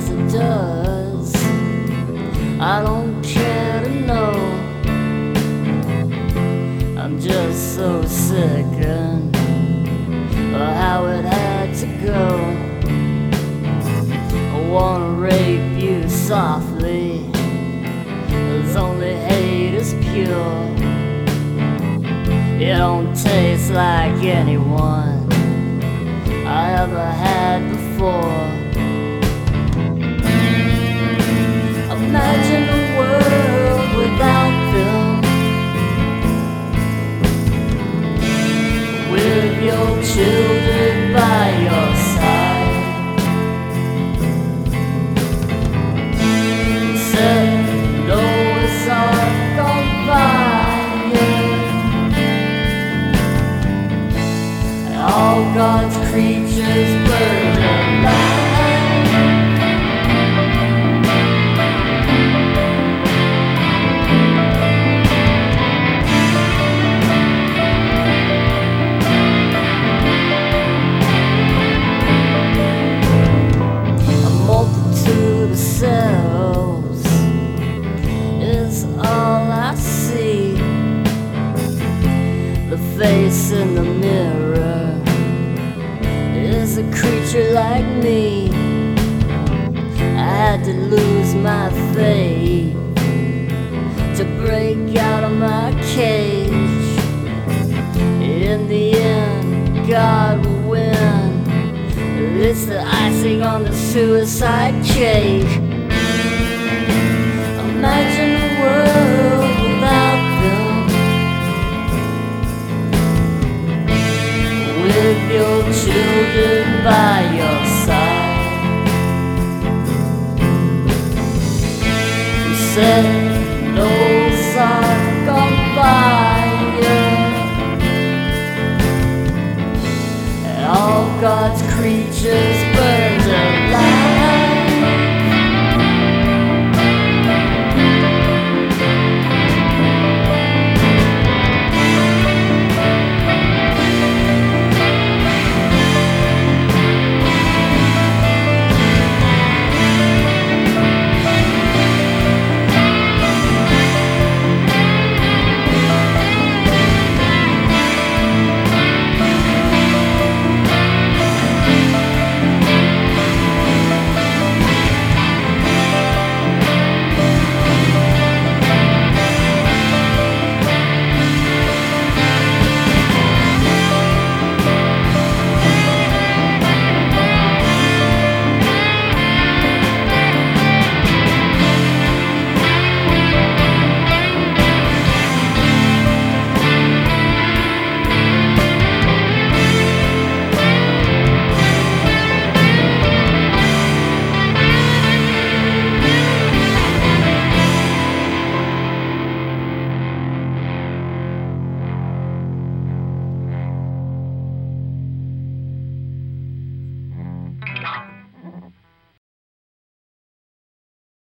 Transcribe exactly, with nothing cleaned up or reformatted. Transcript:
guess it does. I don't care to know. I'm just so sickened of how it had to go. I wanna rape you softly, cause only hate is pure. It don't taste like anyone I ever had before. Imagine a world without them, with your children by your side. Set those ark on fire, and all God's creatures burn alive. Cells is all I see. The face in the mirror is a creature like me. I had to lose my faith to break out of my cage. In the end, God will win. It's the icing on the suicide cake. Imagine a world without them, with your children by your side. Set those ark on fire, and all God's creatures